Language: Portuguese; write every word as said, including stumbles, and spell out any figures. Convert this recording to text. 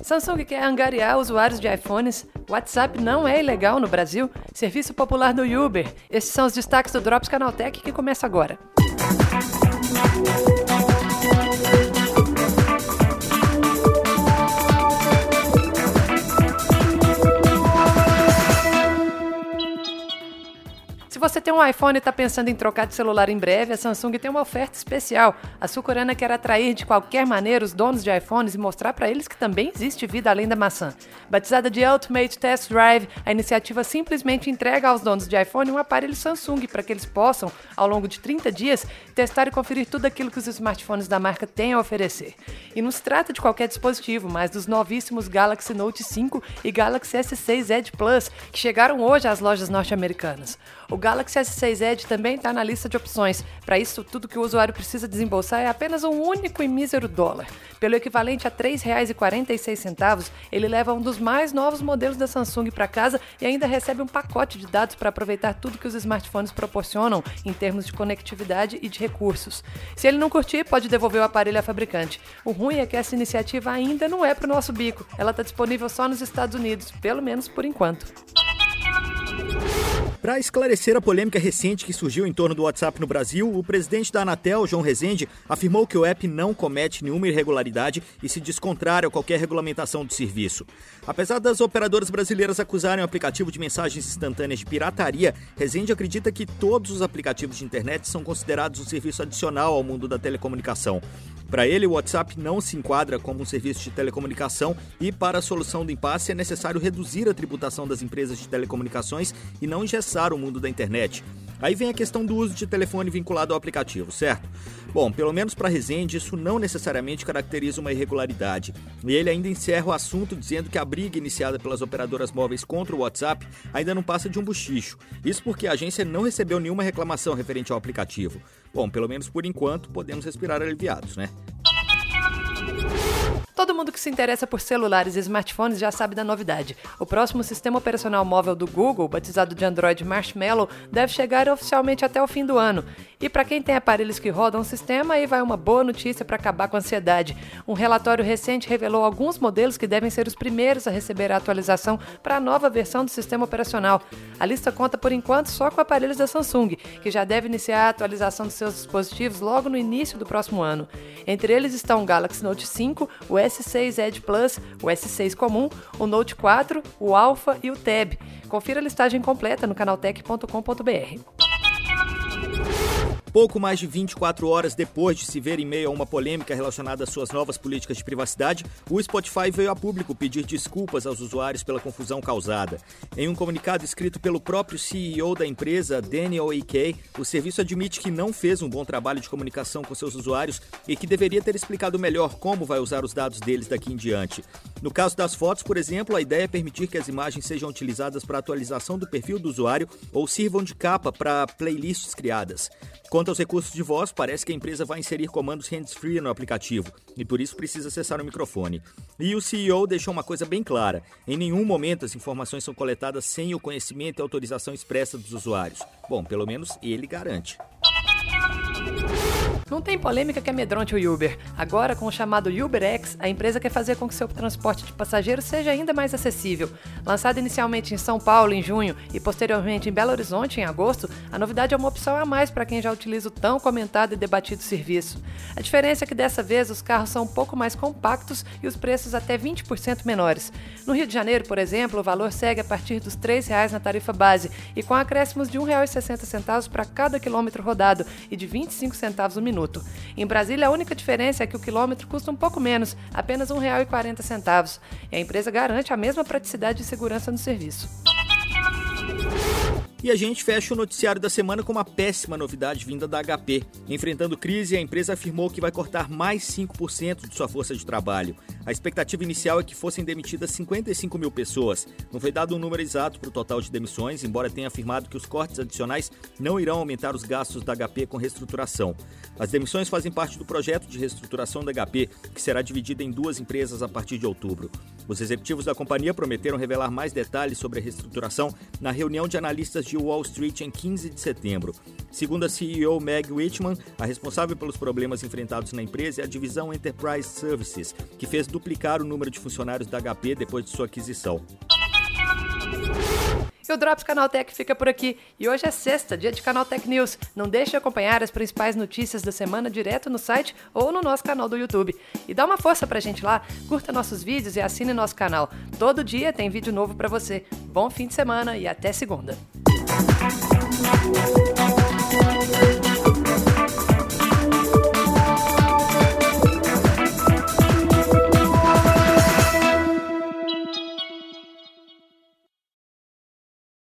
Samsung quer angariar usuários de iPhones. WhatsApp não é ilegal no Brasil. Serviço popular do Uber. Esses são os destaques do Drops Canaltech, que começa agora. Se você tem um iPhone e está pensando em trocar de celular em breve, a Samsung tem uma oferta especial. A sul-coreana quer atrair de qualquer maneira os donos de iPhones e mostrar para eles que também existe vida além da maçã. Batizada de Ultimate Test Drive, a iniciativa simplesmente entrega aos donos de iPhone um aparelho Samsung para que eles possam, ao longo de trinta dias, testar e conferir tudo aquilo que os smartphones da marca têm a oferecer. E não se trata de qualquer dispositivo, mas dos novíssimos Galaxy Note cinco e Galaxy S seis Edge Plus, que chegaram hoje às lojas norte-americanas. O Galaxy S seis Edge também está na lista de opções. Para isso, tudo que o usuário precisa desembolsar é apenas um único e mísero dólar. Pelo equivalente a três reais e quarenta e seis centavos, ele leva um dos mais novos modelos da Samsung para casa e ainda recebe um pacote de dados para aproveitar tudo que os smartphones proporcionam em termos de conectividade e de recursos. Se ele não curtir, pode devolver o aparelho à fabricante. O ruim é que essa iniciativa ainda não é para o nosso bico. Ela está disponível só nos Estados Unidos, pelo menos por enquanto. Para esclarecer a polêmica recente que surgiu em torno do WhatsApp no Brasil, o presidente da Anatel, João Rezende, afirmou que o app não comete nenhuma irregularidade e se diz contrário a qualquer regulamentação do serviço. Apesar das operadoras brasileiras acusarem o aplicativo de mensagens instantâneas de pirataria, Rezende acredita que todos os aplicativos de internet são considerados um serviço adicional ao mundo da telecomunicação. Para ele, o WhatsApp não se enquadra como um serviço de telecomunicação e, para a solução do impasse, é necessário reduzir a tributação das empresas de telecomunicações e não engessar o mundo da internet. Aí vem a questão do uso de telefone vinculado ao aplicativo, certo? Bom, pelo menos para Rezende, isso não necessariamente caracteriza uma irregularidade. E ele ainda encerra o assunto dizendo que a briga iniciada pelas operadoras móveis contra o WhatsApp ainda não passa de um bochicho. Isso porque a agência não recebeu nenhuma reclamação referente ao aplicativo. Bom, pelo menos por enquanto, podemos respirar aliviados, né? Todo mundo que se interessa por celulares e smartphones já sabe da novidade. O próximo sistema operacional móvel do Google, batizado de Android Marshmallow, deve chegar oficialmente até o fim do ano. E para quem tem aparelhos que rodam o sistema, aí vai uma boa notícia para acabar com a ansiedade. Um relatório recente revelou alguns modelos que devem ser os primeiros a receber a atualização para a nova versão do sistema operacional. A lista conta por enquanto só com aparelhos da Samsung, que já deve iniciar a atualização dos seus dispositivos logo no início do próximo ano. Entre eles estão o Galaxy Note cinco, o S seis Edge Plus, o S seis comum, o Note quatro, o Alpha e o Tab. Confira a listagem completa no canaltech ponto com ponto b r. Pouco mais de vinte e quatro horas depois de se ver em meio a uma polêmica relacionada às suas novas políticas de privacidade, o Spotify veio a público pedir desculpas aos usuários pela confusão causada. Em um comunicado escrito pelo próprio C E O da empresa, Daniel Ek, o serviço admite que não fez um bom trabalho de comunicação com seus usuários e que deveria ter explicado melhor como vai usar os dados deles daqui em diante. No caso das fotos, por exemplo, a ideia é permitir que as imagens sejam utilizadas para atualização do perfil do usuário ou sirvam de capa para playlists criadas. Quanto aos recursos de voz, parece que a empresa vai inserir comandos hands-free no aplicativo e por isso precisa acessar o microfone. E o C E O deixou uma coisa bem clara: em nenhum momento as informações são coletadas sem o conhecimento e autorização expressa dos usuários. Bom, pelo menos ele garante. Não tem polêmica que amedronte o Uber. Agora, com o chamado UberX, a empresa quer fazer com que seu transporte de passageiros seja ainda mais acessível. Lançada inicialmente em São Paulo em junho e posteriormente em Belo Horizonte em agosto, a novidade é uma opção a mais para quem já utiliza o tão comentado e debatido serviço. A diferença é que dessa vez os carros são um pouco mais compactos e os preços até vinte por cento menores. No Rio de Janeiro, por exemplo, o valor segue a partir dos três reais na tarifa base e com acréscimos de um real e sessenta centavos para cada quilômetro rodado e de vinte e cinco centavos o minuto. Em Brasília, a única diferença é que o quilômetro custa um pouco menos, apenas um real e quarenta centavos. E a empresa garante a mesma praticidade e segurança no serviço. E a gente fecha o noticiário da semana com uma péssima novidade vinda da H P. Enfrentando crise, a empresa afirmou que vai cortar mais cinco por cento de sua força de trabalho. A expectativa inicial é que fossem demitidas cinquenta e cinco mil pessoas. Não foi dado um número exato para o total de demissões, embora tenha afirmado que os cortes adicionais não irão aumentar os gastos da H P com reestruturação. As demissões fazem parte do projeto de reestruturação da H P, que será dividida em duas empresas a partir de outubro. Os executivos da companhia prometeram revelar mais detalhes sobre a reestruturação na reunião de analistas de atingiu Wall Street em quinze de setembro. Segundo a C E O Meg Whitman, a responsável pelos problemas enfrentados na empresa é a divisão Enterprise Services, que fez duplicar o número de funcionários da H P depois de sua aquisição. E o Drops Canaltech fica por aqui. E hoje é sexta, dia de Canaltech News. Não deixe de acompanhar as principais notícias da semana direto no site ou no nosso canal do YouTube. E dá uma força pra gente lá, curta nossos vídeos e assine nosso canal. Todo dia tem vídeo novo pra você. Bom fim de semana e até segunda.